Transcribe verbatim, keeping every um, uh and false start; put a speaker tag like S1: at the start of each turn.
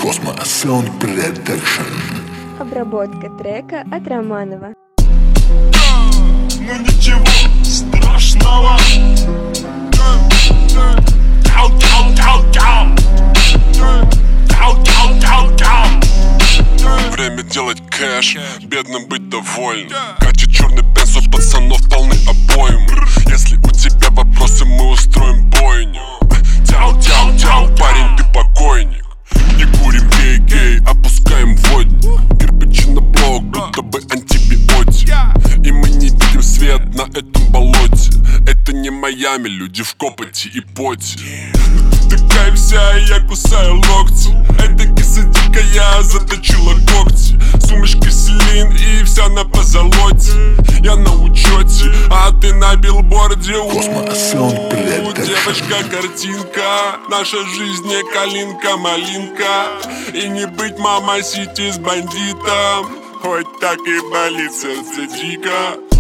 S1: Cosmo Sound Production.
S2: Обработка трека от Романова.
S3: Ну ничего страшного. Время делать кэш, бедным быть довольным. Катя черный бенз, у пацанов полны обоим. Если у тебя вопросы, мы устроим бойню. Тяу-тяу-тяу, парень, ты покойник. Не курим гей-гей, опускаем водник. Кирпичи на блок, будто бы антибиотик. И мы не видим свет на этом болоте. Это не Майами, люди в копоти и поте. Ты такая вся, я кусаю локти. Эта киса дикая заточила когти. Сумочка Селин и вся на позолоте. Я на учете, а ты на билборде.
S1: Cosmo Sound Production.
S3: Девочка, картинка, наша жизнь не калинка-малинка. И не быть мама сити с бандитом, хоть так и болит сердце дико.